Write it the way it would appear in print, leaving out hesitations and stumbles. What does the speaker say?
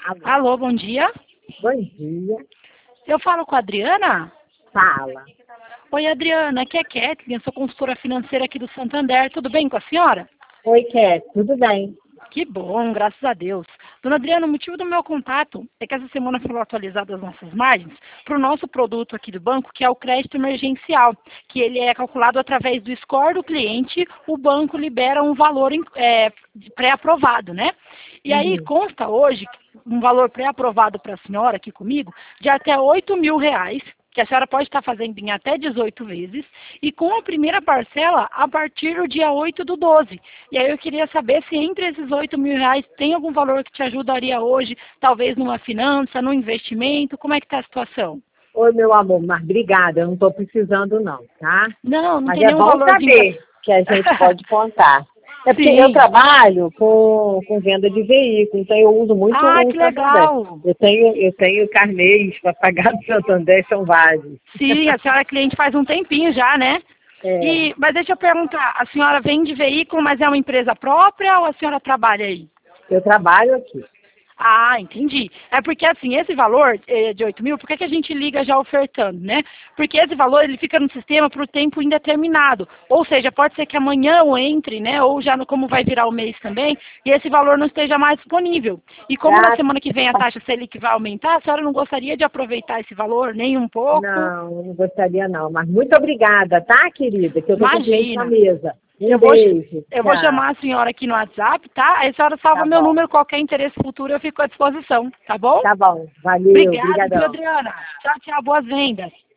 Alô. Alô, bom dia. Bom dia. Eu falo com a Adriana? Fala. Oi, Adriana, aqui é Kathleen, eu sou consultora financeira aqui do Santander. Tudo bem com a senhora? Oi, Cat. Tudo bem? Que bom, graças a Deus. Dona Adriana, o motivo do meu contato é que essa semana foram atualizadas as nossas margens para o nosso produto aqui do banco, que é o crédito emergencial, que ele é calculado através do score do cliente, o banco libera um valor pré-aprovado, né? E aí Uhum. consta hoje um valor pré-aprovado para a senhora aqui comigo de até R$ 8.000, que a senhora pode estar fazendo em até 18 vezes, e com a primeira parcela a partir do dia 8/12. E aí eu queria saber se entre esses R$ 8.000 tem algum valor que te ajudaria hoje, talvez numa finança, num investimento, como é que está a situação? Oi, meu amor, mas obrigada. Eu não estou precisando, não, tá? Não, não Mas tem é nenhum bom valorzinho saber que a gente pode contar. É porque eu Sim. trabalho com venda de veículo, então eu uso muito Ah, o que Santander. legal. Eu tenho carnês para pagar do Santander, são vários. Sim, a senhora é cliente faz um tempinho já, né? É, Mas deixa eu perguntar, a senhora vende veículo, mas é uma empresa própria ou a senhora trabalha aí? eu trabalho aqui. Ah, entendi. É porque assim, esse valor de 8.000, por que que a gente liga já ofertando, né? Porque esse valor ele fica no sistema por tempo indeterminado. Ou seja, pode ser que amanhã eu entre, né? Ou já no, como vai virar o mês também, e esse valor não esteja mais disponível. E como na Ah, semana que vem a taxa Selic vai aumentar, a senhora não gostaria de aproveitar esse valor nem um pouco? não, eu não gostaria não. Mas muito obrigada, tá, querida? Que eu estou com o cliente na Imagina. mesa. Um Eu vou, beijo. eu vou Tchau. chamar a senhora aqui no WhatsApp, tá? Aí a senhora salva Tá meu bom. número, qualquer interesse futuro eu fico à disposição, tá bom? Tá bom. Valeu. Obrigada, viu, Obrigadão. Adriana? Tchau, tchau, boas vendas.